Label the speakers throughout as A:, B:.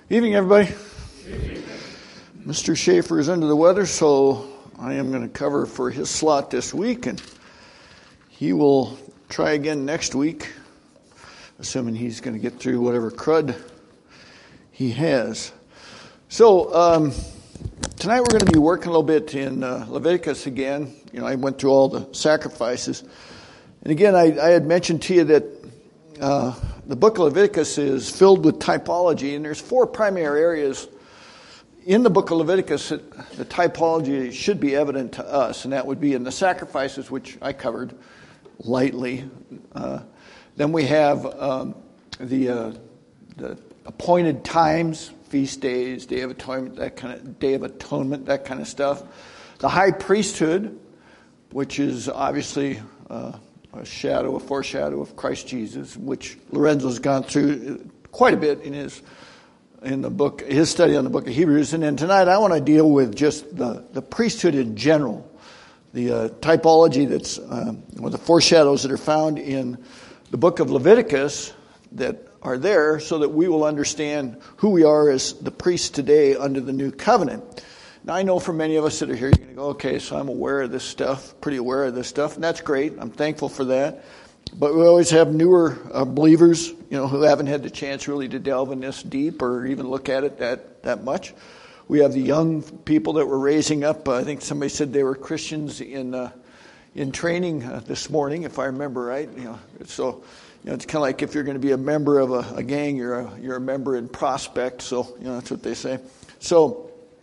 A: Evening, everybody. Mr. Schaefer is under the weather, so I am going to cover for his slot this week, and he will try again next week, assuming he's going to get through whatever crud he has. So tonight we're going to be working a little bit in Leviticus again. You know, I went through all the sacrifices, and again, I had mentioned to you that the book of Leviticus is filled with typology, and there's four primary areas in the book of Leviticus that the typology should be evident to us, and that would be in the sacrifices, which I covered lightly. Then we have the appointed times, feast days, Day of Atonement, that kind of stuff. The high priesthood, which is obviously a foreshadow of Christ Jesus, which Lorenzo's gone through quite a bit in his study on the book of Hebrews. And then tonight I want to deal with just the priesthood in general, the typology that's, or the foreshadows that are found in the book of Leviticus that are there so that we will understand who we are as the priests today under the new covenant. Now, I know for many of us that are here, you're going to go, okay, so I'm aware of this stuff, pretty aware of this stuff, and that's great. I'm thankful for that. But we always have newer believers, who haven't had the chance really to delve in this deep or even look at it that much. We have the young people that we're raising up. I think somebody said they were Christians in training this morning, if I remember right. So it's kind of like if you're going to be a member of a gang, you're a member in prospect. So that's what they say. So.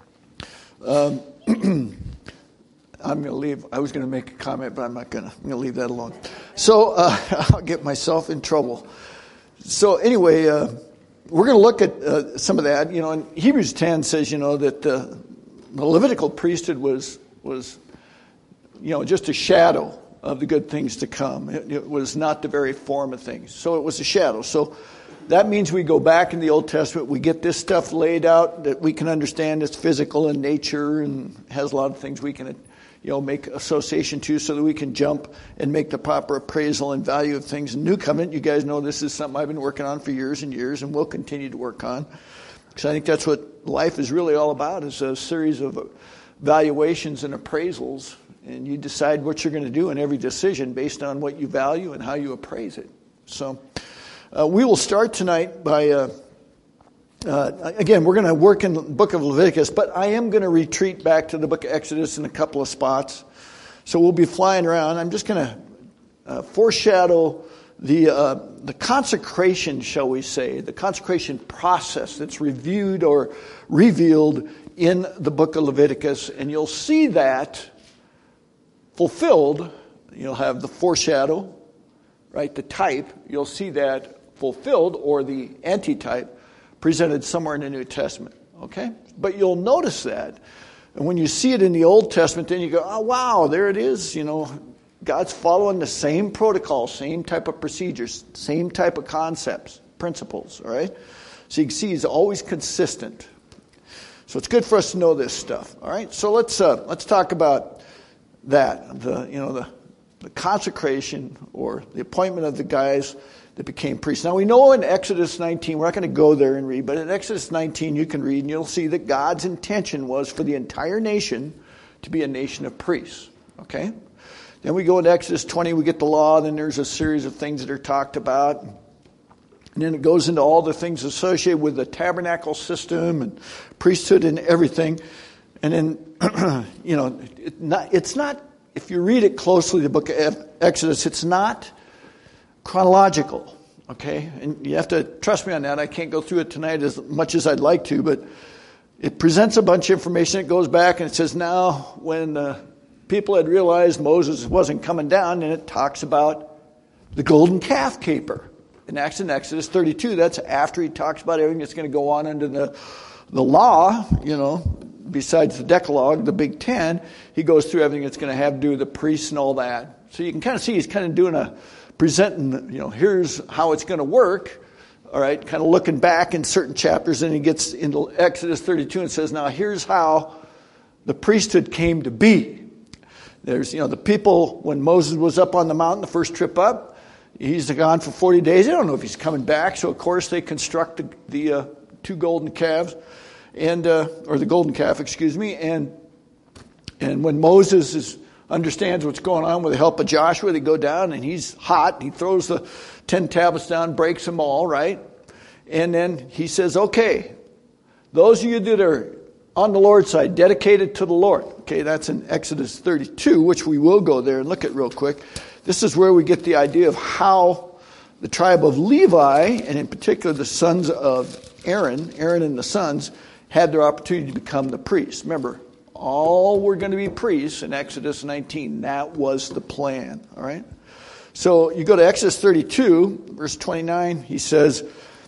A: I'm going to leave. I was going to make a comment, but I'm not going to. I'm going to leave that alone. So I'll get myself in trouble. So anyway, we're going to look at some of that. And Hebrews 10 says, that the Levitical priesthood was just a shadow of the good things to come. It was not the very form of things. So it was a shadow. So that means we go back in the Old Testament, we get this stuff laid out that we can understand it's physical in nature and has a lot of things we can, make association to so that we can jump and make the proper appraisal and value of things. In New Covenant, you guys know this is something I've been working on for years and years and will continue to work on. Because I think that's what life is really all about, is a series of valuations and appraisals. And you decide what you're going to do in every decision based on what you value and how you appraise it. So we will start tonight by, again, we're going to work in the book of Leviticus, but I am going to retreat back to the book of Exodus in a couple of spots. So we'll be flying around. I'm just going to foreshadow the consecration, shall we say, the consecration process that's reviewed or revealed in the book of Leviticus. And you'll see that fulfilled. You'll have the foreshadow, right, the type. You'll see that fulfilled, or the antitype, presented somewhere in the New Testament, okay? But you'll notice that. And when you see it in the Old Testament, then you go, oh, wow, there it is. God's following the same protocol, same type of procedures, same type of concepts, principles, all right? So you can see he's always consistent. So it's good for us to know this stuff, all right? So let's talk about that, the consecration or the appointment of the guys that became priests. Now we know in Exodus 19, we're not going to go there and read, but in Exodus 19 you can read and you'll see that God's intention was for the entire nation to be a nation of priests. Okay? Then we go into Exodus 20, we get the law, then there's a series of things that are talked about. And then it goes into all the things associated with the tabernacle system and priesthood and everything. And then, it's not, if you read it closely, the book of Exodus, it's not chronological, okay? And you have to trust me on that. I can't go through it tonight as much as I'd like to, but it presents a bunch of information. It goes back and it says, now, when the people had realized Moses wasn't coming down, and it talks about the golden calf caper. In Exodus 32, that's after he talks about everything that's going to go on under the law, besides the Decalogue, the Big Ten. He goes through everything that's going to have to do with the priests and all that. So you can kind of see he's kind of doing presenting, here's how it's going to work, all right, kind of looking back in certain chapters, and he gets into Exodus 32 and says, now here's how the priesthood came to be. There's, the people, when Moses was up on the mountain, the first trip up, he's gone for 40 days. They don't know if he's coming back, so of course they construct the two golden calves, and or the golden calf, excuse me, and when Moses understands what's going on with the help of Joshua, they go down and he's hot. He throws the 10 tablets down, breaks them all, right? And then he says, okay, those of you that are on the Lord's side, dedicated to the Lord. Okay, that's in Exodus 32, which we will go there and look at real quick. This is where we get the idea of how the tribe of Levi, and in particular the sons of Aaron and the sons, had their opportunity to become the priests. Remember, all were going to be priests in Exodus 19. That was the plan, all right? So you go to Exodus 32, verse 29, he says,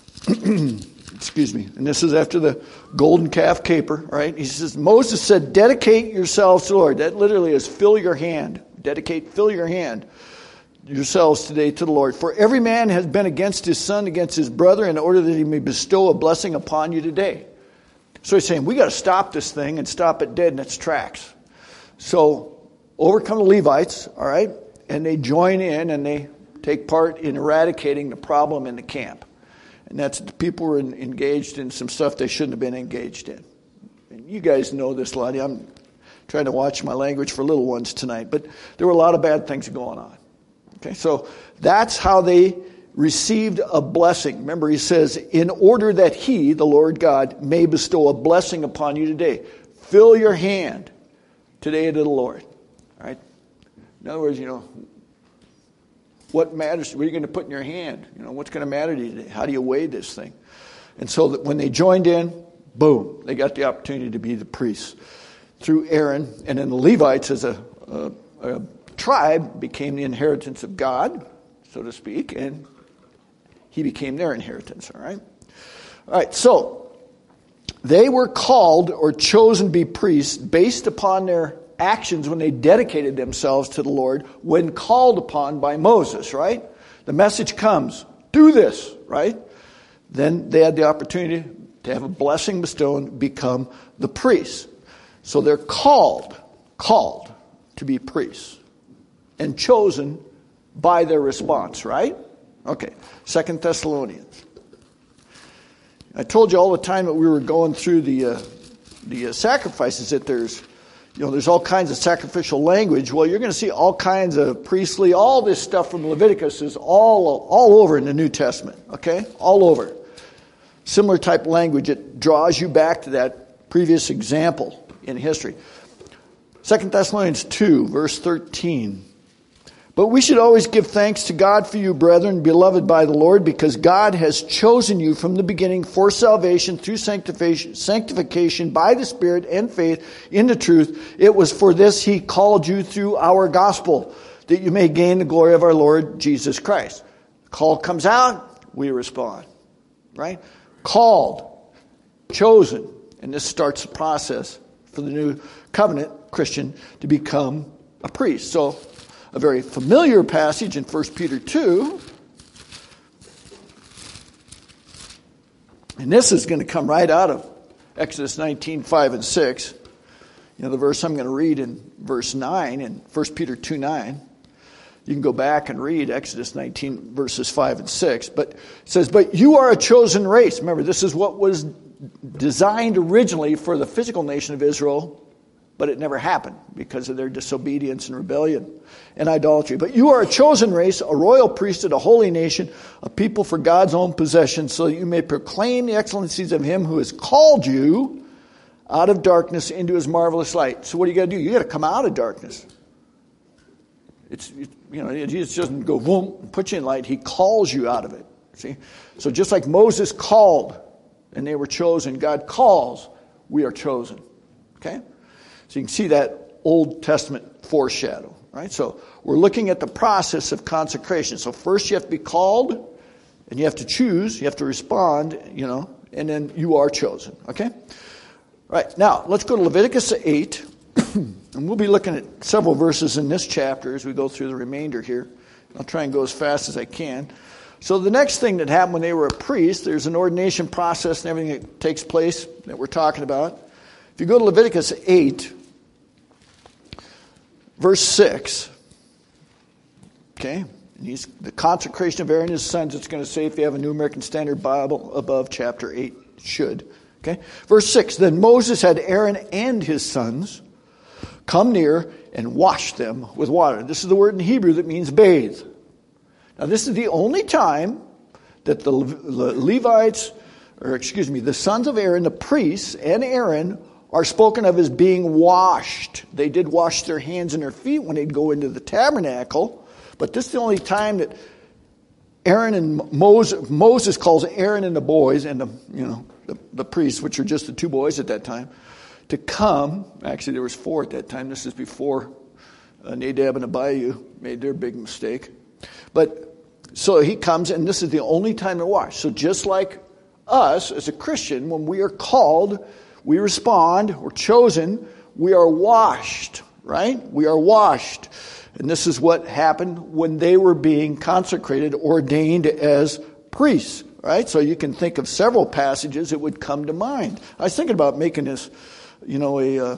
A: excuse me, and this is after the golden calf caper, right? He says, Moses said, dedicate yourselves to the Lord. That literally is fill your hand. Dedicate, fill your hand yourselves today to the Lord. For every man has been against his son, against his brother, in order that he may bestow a blessing upon you today. So he's saying, we got to stop this thing and stop it dead in its tracks. So overcome the Levites, all right? And they join in and they take part in eradicating the problem in the camp. And that's the people were engaged in some stuff they shouldn't have been engaged in. And you guys know this a lot. I'm trying to watch my language for little ones tonight. But there were a lot of bad things going on. Okay, so that's how they received a blessing. Remember, he says, in order that he, the Lord God, may bestow a blessing upon you today. Fill your hand today to the Lord. All right? In other words, what matters? What are you going to put in your hand? What's going to matter to you today? How do you weigh this thing? And so that when they joined in, boom, they got the opportunity to be the priests through Aaron. And then the Levites as a tribe became the inheritance of God, so to speak, and he became their inheritance, all right? All right, so they were called or chosen to be priests based upon their actions when they dedicated themselves to the Lord when called upon by Moses, right? The message comes, do this, right? Then they had the opportunity to have a blessing bestowed, become the priests. So they're called to be priests and chosen by their response, right? Okay, 2 Thessalonians. I told you all the time that we were going through the sacrifices that there's all kinds of sacrificial language. Well, you're going to see all kinds of priestly, all this stuff from Leviticus is all over in the New Testament, okay? All over. Similar type language. It draws you back to that previous example in history. 2 Thessalonians 2, verse 13. But we should always give thanks to God for you, brethren, beloved by the Lord, because God has chosen you from the beginning for salvation through sanctification by the Spirit and faith in the truth. It was for this he called you through our gospel, that you may gain the glory of our Lord Jesus Christ. The call comes out, we respond. Right? Called, chosen, and this starts the process for the new covenant Christian to become a priest. So, a very familiar passage in 1 Peter 2. And this is going to come right out of Exodus 19, 5 and 6. The verse I'm going to read in verse 9 in 1 Peter 2, 9. You can go back and read Exodus 19, verses 5 and 6. But it says, but you are a chosen race. Remember, this is what was designed originally for the physical nation of Israel, but it never happened because of their disobedience and rebellion and idolatry. But you are a chosen race, a royal priesthood, a holy nation, a people for God's own possession, so that you may proclaim the excellencies of him who has called you out of darkness into his marvelous light. So what do you got to do? You got to come out of darkness. Jesus doesn't go boom and put you in light. He calls you out of it. See? So just like Moses called and they were chosen, God calls, we are chosen. Okay? So you can see that Old Testament foreshadow, right? So we're looking at the process of consecration. So first you have to be called, and you have to choose, you have to respond, and then you are chosen, okay? All right, now let's go to Leviticus 8, and we'll be looking at several verses in this chapter as we go through the remainder here. I'll try and go as fast as I can. So the next thing that happened when they were a priest, there's an ordination process and everything that takes place that we're talking about. If you go to Leviticus 8, verse 6, okay, and the consecration of Aaron and his sons, it's going to say, if you have a New American Standard Bible, above chapter 8, should. Okay? Verse 6, then Moses had Aaron and his sons come near and wash them with water. This is the word in Hebrew that means bathe. Now this is the only time that the sons of Aaron, the priests, and Aaron are spoken of as being washed. They did wash their hands and their feet when they'd go into the tabernacle, but this is the only time that Aaron and Moses calls Aaron and the boys and the priests, which are just the two boys at that time, to come. Actually, there was 4 at that time. This is before Nadab and Abihu made their big mistake. But so he comes, and this is the only time to wash. So just like us as a Christian, when we are called, we respond, we're chosen, we are washed, right? We are washed. And this is what happened when they were being consecrated, ordained as priests, right? So you can think of several passages that would come to mind. I was thinking about making this, a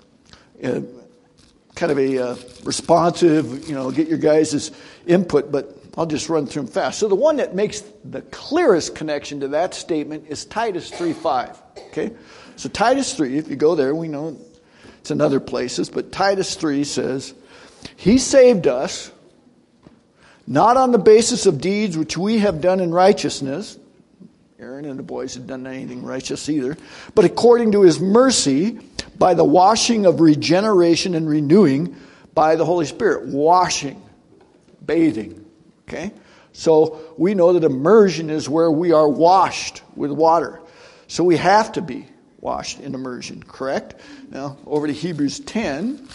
A: kind of a responsive, get your guys' input, but I'll just run through them fast. So the one that makes the clearest connection to that statement is Titus 3:5. Okay? So Titus 3, if you go there, we know it's in other places, but Titus 3 says, he saved us, not on the basis of deeds which we have done in righteousness. Aaron and the boys had done anything righteous either. But according to his mercy, by the washing of regeneration and renewing by the Holy Spirit. Washing, bathing. Okay? So we know that immersion is where we are washed with water. So we have to be washed in immersion, correct? Now, over to Hebrews 10.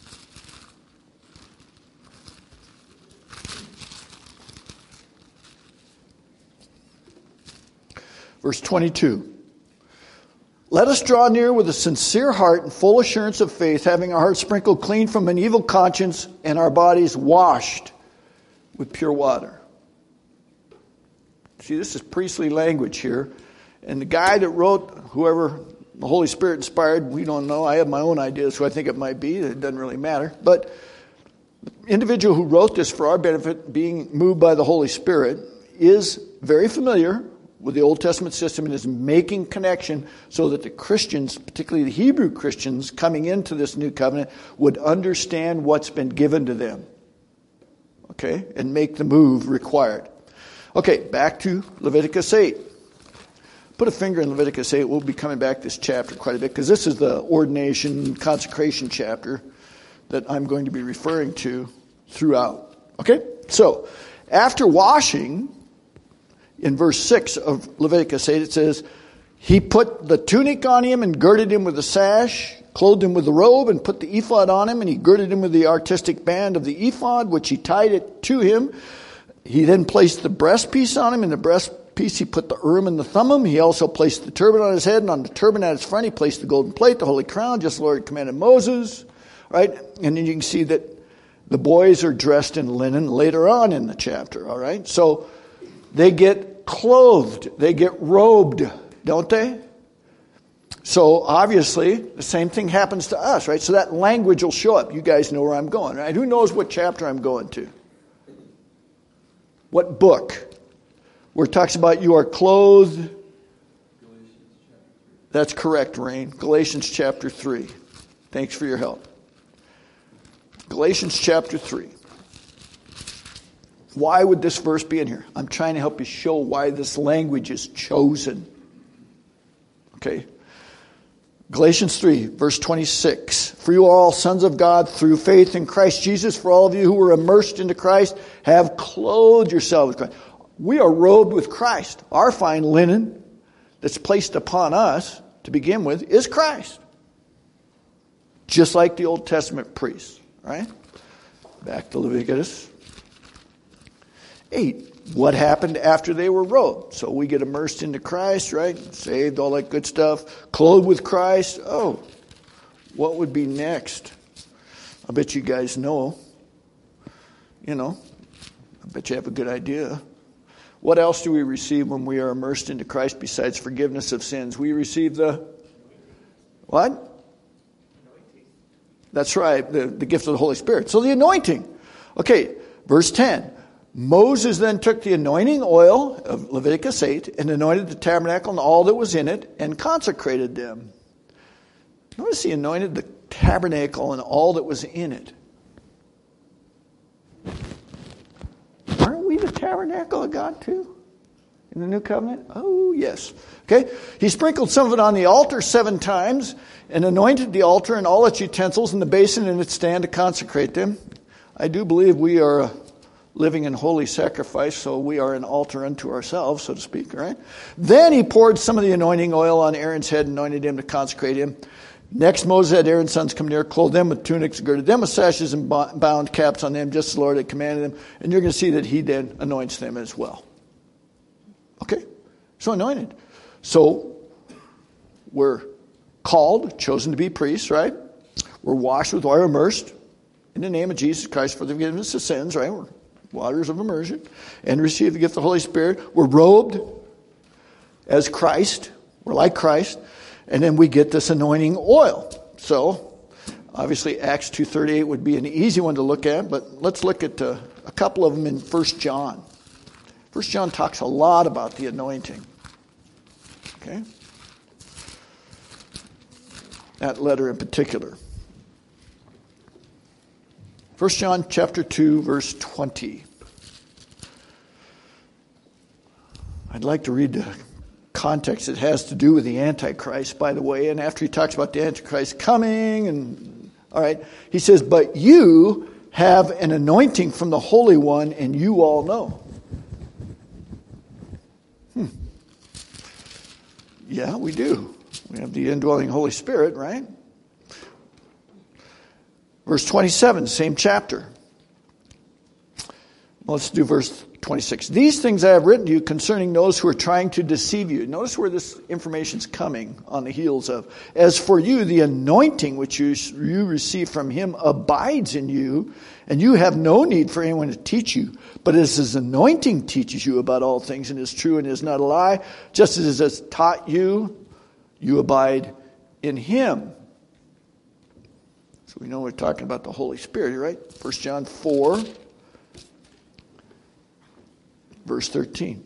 A: Verse 22. Let us draw near with a sincere heart and full assurance of faith, having our hearts sprinkled clean from an evil conscience and our bodies washed with pure water. See, this is priestly language here. And the guy that wrote, whoever the Holy Spirit inspired, we don't know. I have my own ideas who I think it might be. It doesn't really matter. But the individual who wrote this for our benefit, being moved by the Holy Spirit, is very familiar with the Old Testament system and is making connection so that the Christians, particularly the Hebrew Christians coming into this new covenant, would understand what's been given to them. Okay? And make the move required. Okay, back to Leviticus 8. Put a finger in Leviticus 8. We'll be coming back to this chapter quite a bit because this is the ordination, consecration chapter that I'm going to be referring to throughout. Okay? So, after washing, in verse 6 of Leviticus 8, it says, he put the tunic on him and girded him with a sash, clothed him with the robe, and put the ephod on him, and he girded him with the artistic band of the ephod, which he tied it to him. He then placed the breastpiece on him. In the breastpiece he put the Urim and the Thummim. He also placed the turban on his head, and on the turban at his front he placed the golden plate, the holy crown, just the Lord commanded Moses. Right? And then you can see that the boys are dressed in linen later on in the chapter. All right? So they get clothed. They get robed, don't they? So obviously the same thing happens to us, right? So that language will show up. You guys know where I'm going, right? Who knows what chapter I'm going to? What book? Where it talks about you are clothed. That's correct, Rain. Galatians chapter 3. Thanks for your help. Galatians chapter 3. Why would this verse be in here? I'm trying to help you show why this language is chosen. Okay. Galatians 3, verse 26. For you are all sons of God through faith in Christ Jesus. For all of you who were immersed into Christ have clothed yourselves with Christ. We are robed with Christ. Our fine linen that's placed upon us to begin with is Christ. Just like the Old Testament priests. Right? Back to Leviticus 8. What happened after they were robed? So we get immersed into Christ, right? Saved, all that good stuff. Clothed with Christ. Oh, what would be next? I bet you guys know. I bet you have a good idea. What else do we receive when we are immersed into Christ besides forgiveness of sins? We receive the what? That's right, the gift of the Holy Spirit. So the anointing. Okay, verse 10. Moses then took the anointing oil of Leviticus 8 and anointed the tabernacle and all that was in it and consecrated them. Notice he anointed the tabernacle and all that was in it. Aren't we the tabernacle of God too? In the new covenant? Oh, yes. Okay. He sprinkled some of it on the altar 7 times and anointed the altar and all its utensils and the basin and its stand to consecrate them. I do believe we are living in holy sacrifice, so we are an altar unto ourselves, so to speak, right? Then he poured some of the anointing oil on Aaron's head and anointed him to consecrate him. Next, Moses had Aaron's sons come near, clothed them with tunics, girded them with sashes, and bound caps on them, just as the Lord had commanded them. And you're going to see that he then anoints them as well. Okay? So anointed. So we're called, chosen to be priests, right? We're washed with water, immersed in the name of Jesus Christ for the forgiveness of sins, right? We're waters of immersion. And receive the gift of the Holy Spirit. We're robed as Christ. We're like Christ. And then we get this anointing oil. So, obviously, Acts 2:38 would be an easy one to look at, but let's look at a couple of them in 1 John. 1 John talks a lot about the anointing. Okay? That letter in particular. 1 John chapter 2, verse 20. I'd like to read the context. It has to do with the Antichrist, by the way. And after he talks about the Antichrist coming, and all right, he says, but you have an anointing from the Holy One, and you all know. Yeah, we do. We have the indwelling Holy Spirit, right? Verse 27, same chapter. Let's do verse 26. These things I have written to you concerning those who are trying to deceive you. Notice where this information is coming on the heels of. As for you, the anointing which you receive from him abides in you, and you have no need for anyone to teach you. But as his anointing teaches you about all things and is true and is not a lie, just as it has taught you, you abide in him. So we know we're talking about the Holy Spirit, right? 1 John 4. Verse 13.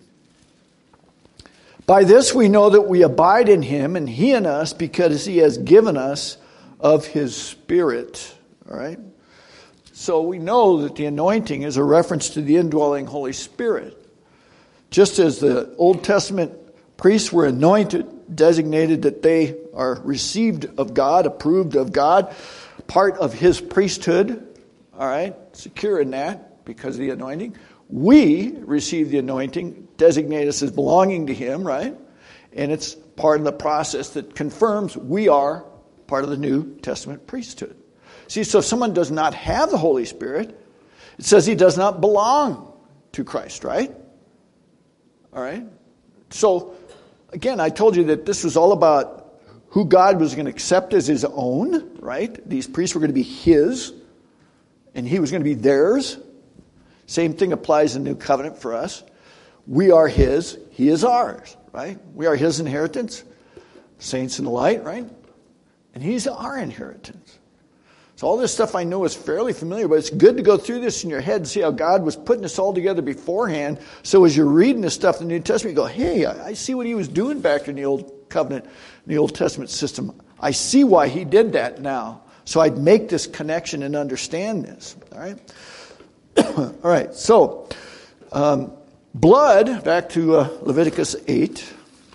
A: By this we know that we abide in him and he in us because he has given us of his Spirit. All right? So we know that the anointing is a reference to the indwelling Holy Spirit. Just as the Old Testament priests were anointed, designated that they are received of God, approved of God, part of his priesthood, all right, secure in that because of the anointing. We receive the anointing, designate us as belonging to him, right? And it's part of the process that confirms we are part of the New Testament priesthood. See, so if someone does not have the Holy Spirit, it says he does not belong to Christ, right? All right? So, again, I told you that this was all about who God was going to accept as his own, right? These priests were going to be his, and he was going to be theirs. Same thing applies in the New Covenant for us. We are his, he is ours, right? We are his inheritance, saints in the light, right? And he's our inheritance. So all this stuff I know is fairly familiar, but it's good to go through this in your head and see how God was putting this all together beforehand. So as you're reading this stuff in the New Testament, you go, hey, I see what he was doing back in the Old Covenant, in the Old Testament system. I see why he did that now. So I'd make this connection and understand this, all right? All right, so blood, back to Leviticus 8.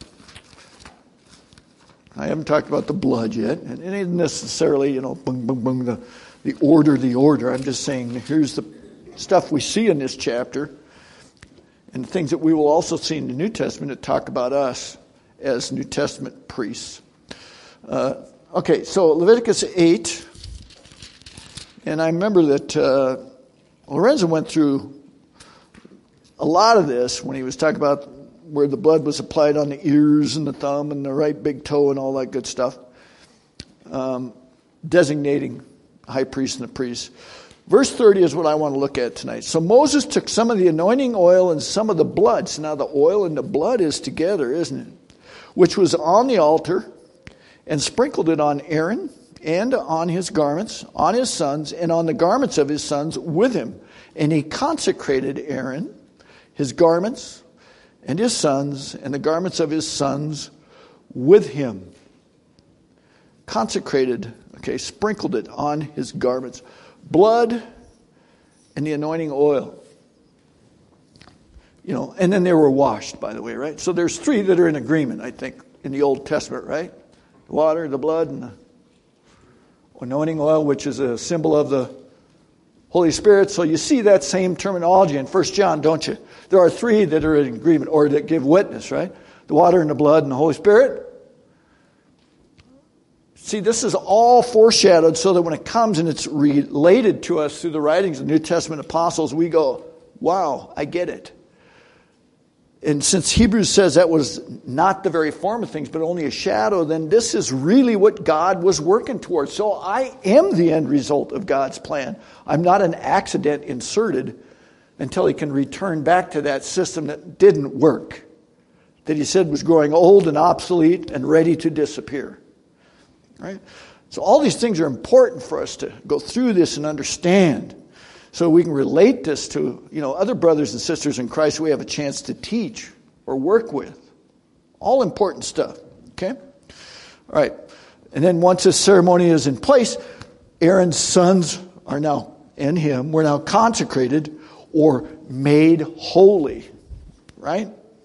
A: I haven't talked about the blood yet. And it isn't necessarily, boom, boom, boom, the order. I'm just saying here's the stuff we see in this chapter and things that we will also see in the New Testament that talk about us as New Testament priests. Okay, so Leviticus 8. And I remember that Lorenzo went through a lot of this when he was talking about where the blood was applied on the ears and the thumb and the right big toe and all that good stuff, designating the high priest and the priest. Verse 30 is what I want to look at tonight. So Moses took some of the anointing oil and some of the blood. So now the oil and the blood is together, isn't it? Which was on the altar, and sprinkled it on Aaron and on his garments, on his sons, and on the garments of his sons with him. And he consecrated Aaron, his garments, and his sons, and the garments of his sons with him. Consecrated, sprinkled it on his garments. Blood and the anointing oil. And then they were washed, by the way, right? So there's three that are in agreement, I think, in the Old Testament, right? The water, the blood, and the anointing oil, which is a symbol of the Holy Spirit. So you see that same terminology in 1 John, don't you? There are three that are in agreement, or that give witness, right? The water and the blood and the Holy Spirit. See, this is all foreshadowed so that when it comes and it's related to us through the writings of the New Testament apostles, we go, wow, I get it. And since Hebrews says that was not the very form of things, but only a shadow, then this is really what God was working towards. So I am the end result of God's plan. I'm not an accident inserted until he can return back to that system that didn't work, that he said was growing old and obsolete and ready to disappear. Right? So all these things are important for us to go through this and understand, so we can relate this to, other brothers and sisters in Christ we have a chance to teach or work with. All important stuff. Okay? All right. And then once this ceremony is in place, Aaron's sons are now, and him, we're now consecrated or made holy. Right?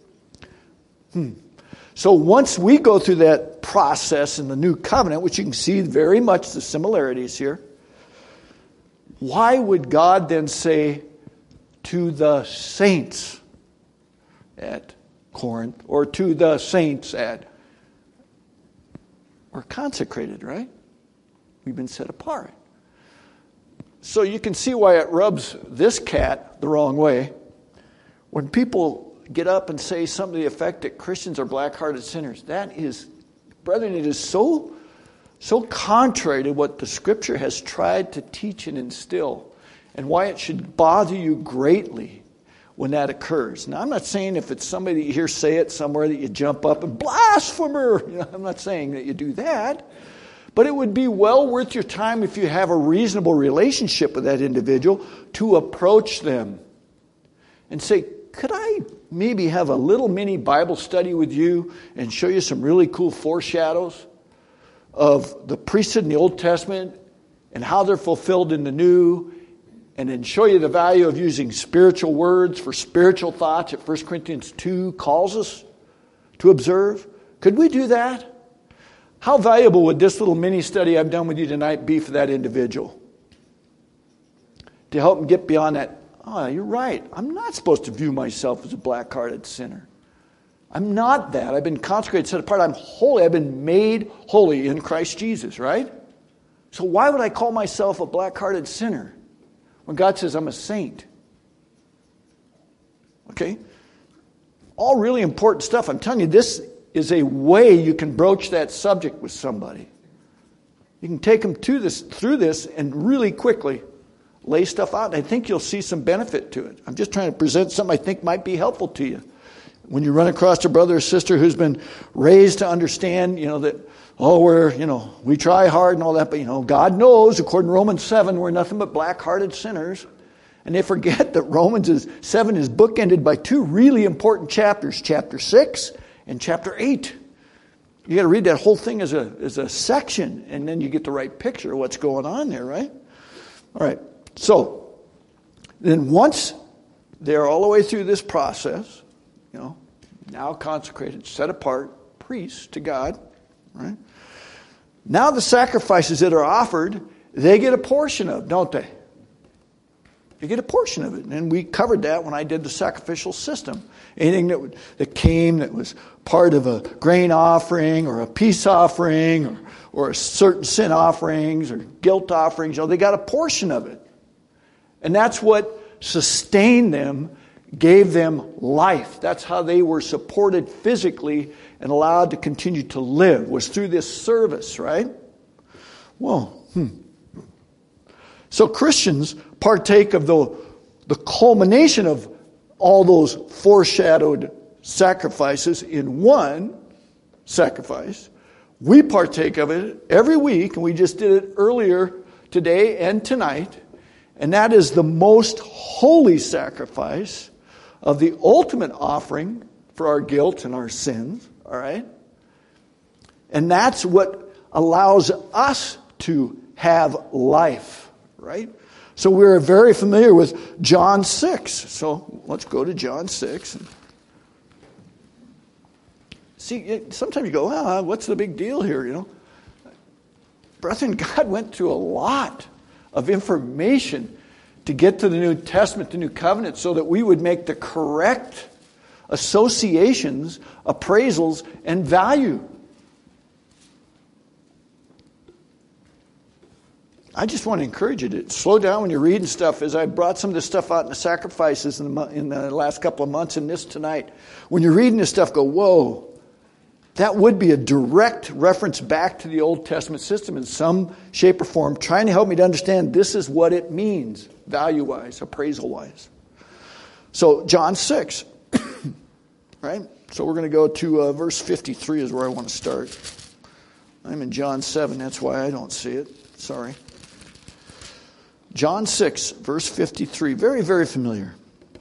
A: So once we go through that process in the new covenant, which you can see very much the similarities here, why would God then say to the saints at Corinth, or to the saints at, we're consecrated, right? We've been set apart. So you can see why it rubs this cat the wrong way. When people get up and say something to the effect that Christians are black-hearted sinners, that is, brethren, it is so contrary to what the Scripture has tried to teach and instill, and why it should bother you greatly when that occurs. Now, I'm not saying if it's somebody that you hear say it somewhere that you jump up and blasphemer. I'm not saying that you do that. But it would be well worth your time, if you have a reasonable relationship with that individual, to approach them and say, could I maybe have a little mini Bible study with you and show you some really cool foreshadows of the priesthood in the Old Testament and how they're fulfilled in the New, and then show you the value of using spiritual words for spiritual thoughts that 1 Corinthians 2 calls us to observe? Could we do that? How valuable would this little mini study I've done with you tonight be for that individual? To help him get beyond that, oh, you're right, I'm not supposed to view myself as a black-hearted sinner. I'm not that. I've been consecrated, set apart. I'm holy. I've been made holy in Christ Jesus, right? So why would I call myself a black-hearted sinner when God says I'm a saint? Okay? All really important stuff. I'm telling you, this is a way you can broach that subject with somebody. You can take them through this and really quickly lay stuff out. And I think you'll see some benefit to it. I'm just trying to present something I think might be helpful to you. When you run across a brother or sister who's been raised to understand, that, we try hard and all that, but, God knows, according to Romans 7, we're nothing but black-hearted sinners. And they forget that Romans 7 is bookended by two really important chapters, chapter 6 and chapter 8. You got to read that whole thing as a section, and then you get the right picture of what's going on there, right? All right. So, then once they're all the way through this process, now consecrated, set apart, priests to God, right? Now the sacrifices that are offered, they get a portion of, don't they? They get a portion of it. And we covered that when I did the sacrificial system. Anything that came that was part of a grain offering or a peace offering or a certain sin offerings or guilt offerings, they got a portion of it. And that's what sustained them, gave them life. That's how they were supported physically and allowed to continue to live, was through this service, right? Well, So Christians partake of the culmination of all those foreshadowed sacrifices in one sacrifice. We partake of it every week, and we just did it earlier today and tonight. And that is the most holy sacrifice of the ultimate offering for our guilt and our sins. All right? And that's what allows us to have life. Right? So we're very familiar with John 6. So let's go to John 6. See, sometimes you go, well, what's the big deal here, you know? Brethren, God went through a lot of information to get to the New Testament, the New Covenant, so that we would make the correct associations, appraisals, and value. I just want to encourage you to slow down when you're reading stuff. As I brought some of this stuff out in the sacrifices in the last couple of months and this tonight, when you're reading this stuff, go, whoa. That would be a direct reference back to the Old Testament system in some shape or form, trying to help me to understand this is what it means, value-wise, appraisal-wise. So, John 6, right? So we're going to go to verse 53 is where I want to start. I'm in John 7, that's why I don't see it. Sorry. John 6, verse 53, very, very familiar.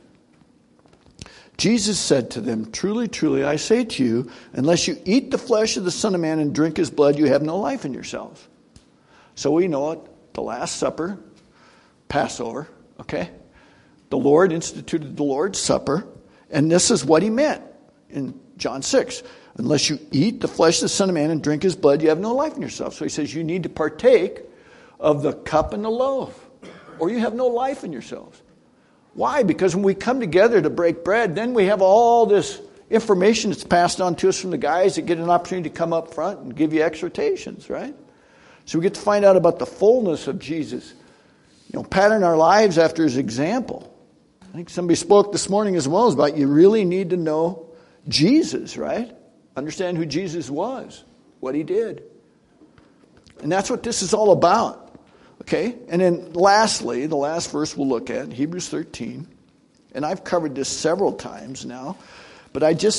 A: Jesus said to them, truly, truly, I say to you, unless you eat the flesh of the Son of Man and drink his blood, you have no life in yourselves. So we know it, the Last Supper, Passover, okay? The Lord instituted the Lord's Supper, and this is what he meant in John 6. Unless you eat the flesh of the Son of Man and drink his blood, you have no life in yourself. So he says you need to partake of the cup and the loaf, or you have no life in yourselves. Why? Because when we come together to break bread, then we have all this information that's passed on to us from the guys that get an opportunity to come up front and give you exhortations, right? So we get to find out about the fullness of Jesus. You know, pattern our lives after his example. I think somebody spoke this morning as well about you really need to know Jesus, right? Understand who Jesus was, what he did. And that's what this is all about. Okay, and then lastly, the last verse we'll look at, Hebrews 13. And I've covered this several times now, but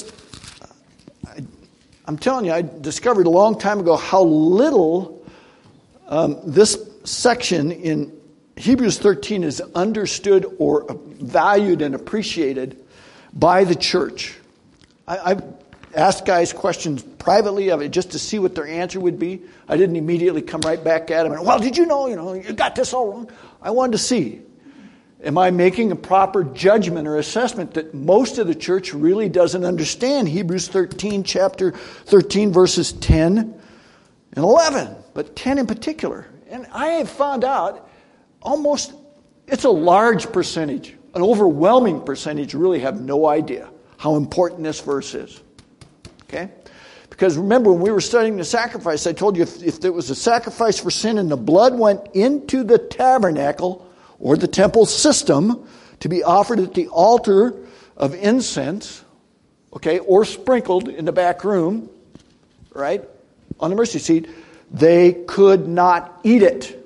A: I'm telling you, I discovered a long time ago how little this section in Hebrews 13 is understood or valued and appreciated by the church. I've asked guys questions privately of it just to see what their answer would be. I didn't immediately come right back at them and, well, did you know, you got this all wrong. I wanted to see, am I making a proper judgment or assessment that most of the church really doesn't understand Hebrews 13, chapter 13, verses 10 and 11, but 10 in particular. And I have found out almost, it's a large percentage, an overwhelming percentage really have no idea how important this verse is. Okay? Because remember, when we were studying the sacrifice, I told you if there was a sacrifice for sin and the blood went into the tabernacle or the temple system to be offered at the altar of incense, okay, or sprinkled in the back room, right, on the mercy seat, they could not eat it.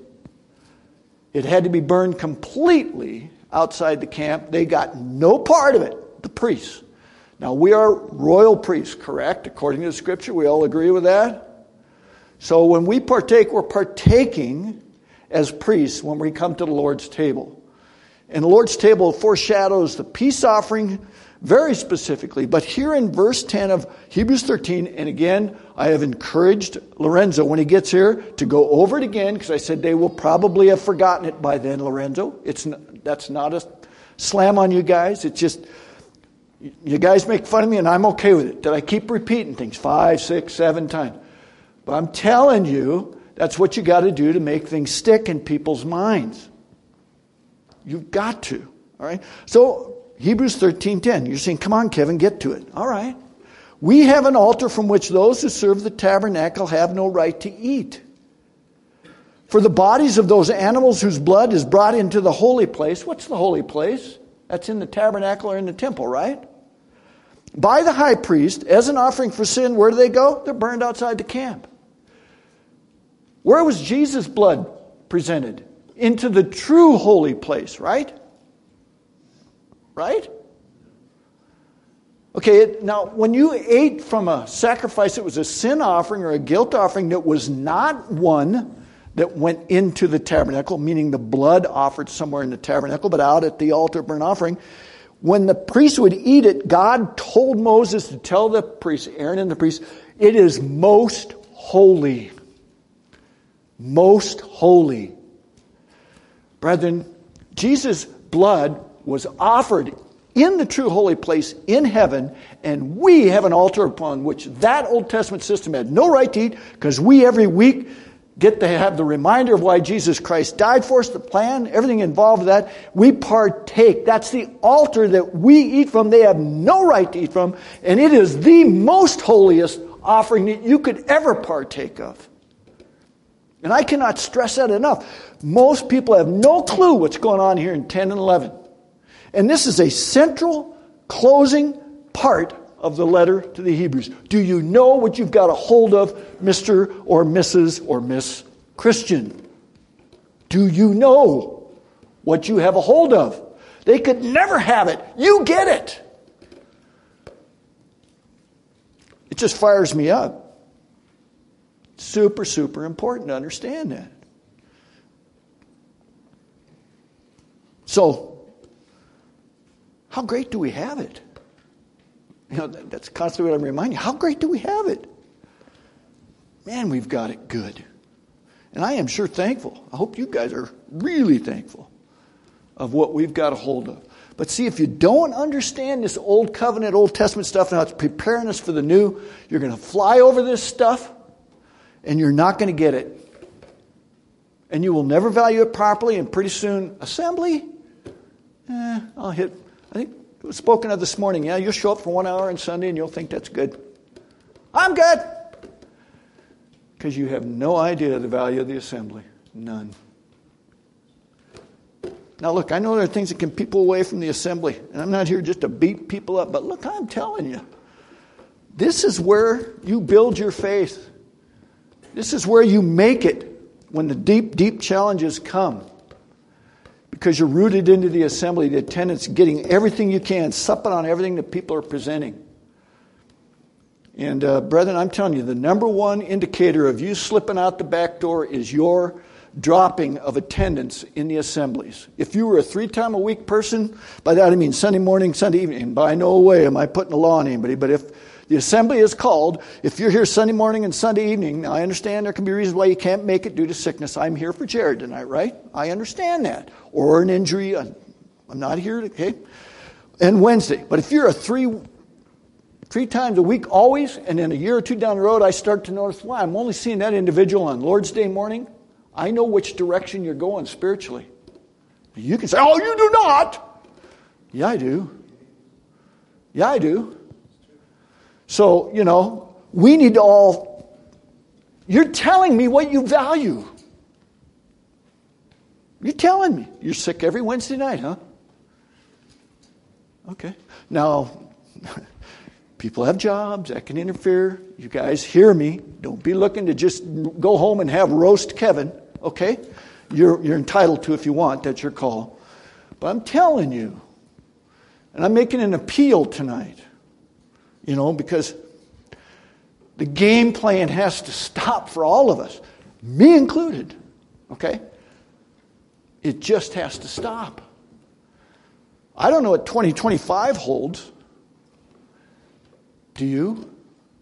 A: It had to be burned completely outside the camp. They got no part of it, the priests. Now, we are royal priests, correct? According to the Scripture, we all agree with that? So when we partake, we're partaking as priests when we come to the Lord's table. And the Lord's table foreshadows the peace offering very specifically. But here in verse 10 of Hebrews 13, and again, I have encouraged Lorenzo when he gets here to go over it again, because I said they will probably have forgotten it by then, Lorenzo. That's not a slam on you guys. It's just, you guys make fun of me and I'm okay with it. That I keep repeating things 5, 6, 7 times. But I'm telling you, that's what you got to do to make things stick in people's minds. You've got to. All right? So, Hebrews 13:10. You're saying, come on, Kevin, get to it. All right. We have an altar from which those who serve the tabernacle have no right to eat. For the bodies of those animals whose blood is brought into the holy place. What's the holy place? That's in the tabernacle or in the temple, right? By the high priest, as an offering for sin, where do they go? They're burned outside the camp. Where was Jesus' blood presented? Into the true holy place, right? Right? Okay, now when you ate from a sacrifice that was a sin offering or a guilt offering that was not one that went into the tabernacle, meaning the blood offered somewhere in the tabernacle, but out at the altar of burnt offering. When the priest would eat it, God told Moses to tell the priest, Aaron and the priest, it is most holy. Most holy. Brethren, Jesus' blood was offered in the true holy place in heaven, and we have an altar upon which that Old Testament system had no right to eat, because we every week get to have the reminder of why Jesus Christ died for us, the plan, everything involved with that. We partake. That's the altar that we eat from. They have no right to eat from, and it is the most holiest offering that you could ever partake of. And I cannot stress that enough. Most people have no clue what's going on here in 10 and 11. And this is a central closing part of the letter to the Hebrews. Do you know what you've got a hold of, Mr. or Mrs. or Miss Christian? Do you know what you have a hold of? They could never have it. You get it. It just fires me up. Super, super important to understand that. So, how great do we have it? You know, that's constantly what I'm reminding you. How great do we have it? Man, we've got it good. And I am sure thankful. I hope you guys are really thankful of what we've got a hold of. But see, if you don't understand this Old Covenant, Old Testament stuff, now it's preparing us for the new, you're going to fly over this stuff, and you're not going to get it. And you will never value it properly, and pretty soon, assembly? I think it was spoken of this morning. Yeah, you'll show up for 1 hour on Sunday and you'll think that's good. I'm good. Because you have no idea the value of the assembly. None. Now look, I know there are things that can keep people away from the assembly. And I'm not here just to beat people up. But look, I'm telling you. This is where you build your faith. This is where you make it when the deep, deep challenges come. Because you're rooted into the assembly, the attendance, getting everything you can, supping on everything that people are presenting. And brethren, I'm telling you, the number one indicator of you slipping out the back door is your dropping of attendance in the assemblies. If you were a 3-time-a-week person, by that I mean Sunday morning, Sunday evening, and by no way am I putting the law on anybody, but if the assembly is called, if you're here Sunday morning and Sunday evening, now I understand there can be reasons why you can't make it due to sickness. I'm here for Jared tonight, right? I understand that. Or an injury. I'm not here, okay? And Wednesday. But if you're a three times a week always, and then a year or two down the road, I start to notice, why I'm only seeing that individual on Lord's Day morning. I know which direction you're going spiritually. You can say, oh, you do not. Yeah, I do. Yeah, I do. So, you know, we need to all, you're telling me what you value. You're telling me. You're sick every Wednesday night, huh? Okay. Now, people have jobs that can interfere. You guys hear me. Don't be looking to just go home and have roast Kevin, okay? You're entitled to if you want. That's your call. But I'm telling you, and I'm making an appeal tonight. You know, because the game plan has to stop for all of us, me included, okay? It just has to stop. I don't know what 2025 holds. Do you?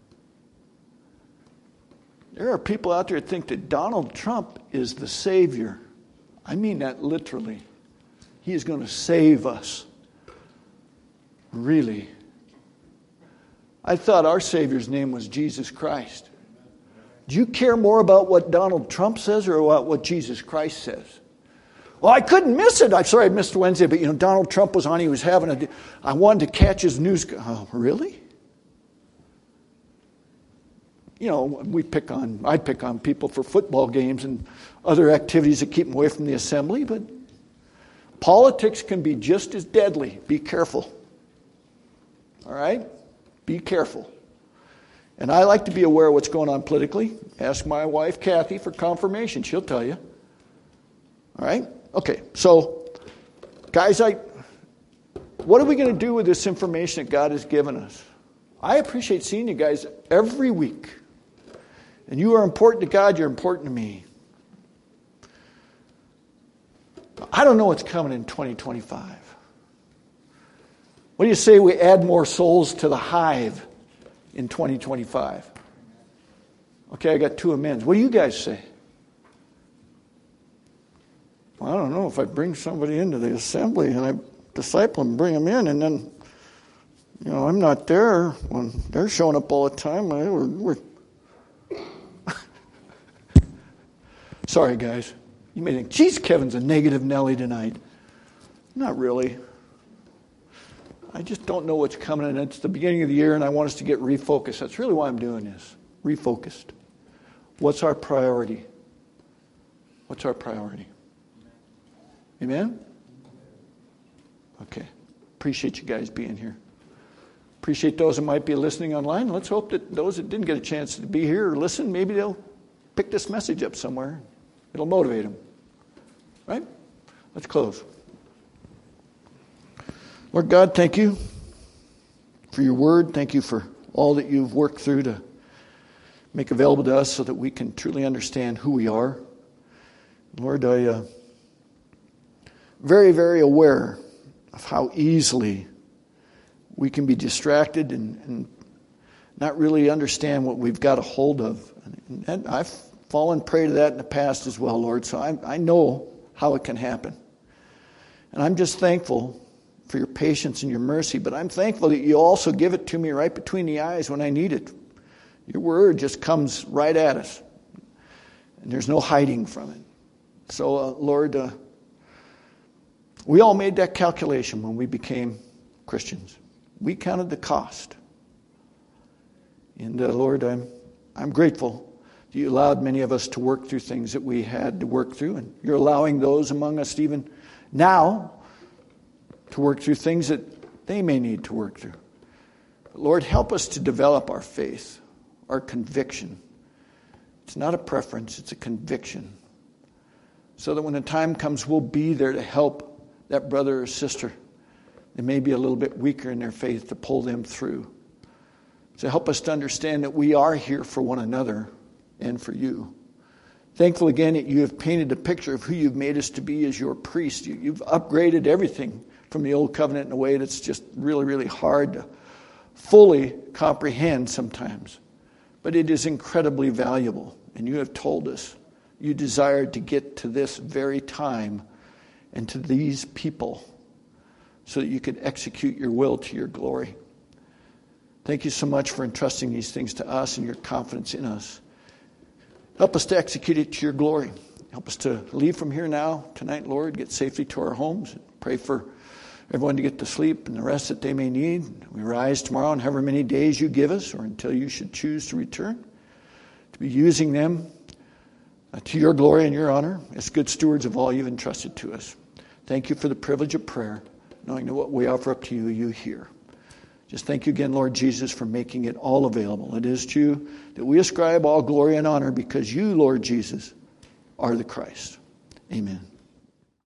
A: There are people out there that think that Donald Trump is the savior. I mean that literally. He is going to save us. Really. I thought our Savior's name was Jesus Christ. Do you care more about what Donald Trump says or about what Jesus Christ says? Well, I couldn't miss it. I'm sorry I missed Wednesday, but Donald Trump was on. He was having I wanted to catch his news. Oh, really? I'd pick on people for football games and other activities that keep them away from the assembly, but politics can be just as deadly. Be careful. All right? Be careful. And I like to be aware of what's going on politically. Ask my wife, Kathy, for confirmation. She'll tell you. All right? Okay, so, guys, what are we going to do with this information that God has given us? I appreciate seeing you guys every week. And you are important to God, you're important to me. I don't know what's coming in 2025. What do you say we add more souls to the hive in 2025? Okay, I got 2 amens. What do you guys say? Well, I don't know if I bring somebody into the assembly and I disciple them, bring them in, and then, I'm not there when they're showing up all the time. Sorry, guys. You may think, geez, Kevin's a negative Nelly tonight. Not really. I just don't know what's coming, and it's the beginning of the year, and I want us to get refocused. That's really why I'm doing this. Refocused. What's our priority? What's our priority? Amen? Okay. Appreciate you guys being here. Appreciate those that might be listening online. Let's hope that those that didn't get a chance to be here or listen, maybe they'll pick this message up somewhere. It'll motivate them. Right? Let's close. Lord God, thank you for your word. Thank you for all that you've worked through to make available to us so that we can truly understand who we are. Lord, I very, very aware of how easily we can be distracted and not really understand what we've got a hold of. And I've fallen prey to that in the past as well, Lord, so I know how it can happen. And I'm just thankful for your patience and your mercy, but I'm thankful that you also give it to me right between the eyes when I need it. Your word just comes right at us, and there's no hiding from it. So, Lord, we all made that calculation when we became Christians. We counted the cost. And, Lord, I'm grateful that you allowed many of us to work through things that we had to work through, and you're allowing those among us even now to work through things that they may need to work through. But Lord, help us to develop our faith, our conviction. It's not a preference, it's a conviction. So that when the time comes, we'll be there to help that brother or sister that may be a little bit weaker in their faith, to pull them through. So help us to understand that we are here for one another and for you. Thankful again that you have painted a picture of who you've made us to be as your priest. You've upgraded everything from the old covenant in a way that's just really, really hard to fully comprehend sometimes. But it is incredibly valuable. And you have told us you desired to get to this very time and to these people so that you could execute your will to your glory. Thank you so much for entrusting these things to us and your confidence in us. Help us to execute it to your glory. Help us to leave from here now, tonight, Lord, get safely to our homes. Pray for everyone to get to sleep and the rest that they may need. We rise tomorrow and however many days you give us, or until you should choose to return, to be using them to your glory and your honor as good stewards of all you've entrusted to us. Thank you for the privilege of prayer, knowing that what we offer up to you, you hear. Just thank you again, Lord Jesus, for making it all available. It is to you that we ascribe all glory and honor because you, Lord Jesus, are the Christ. Amen.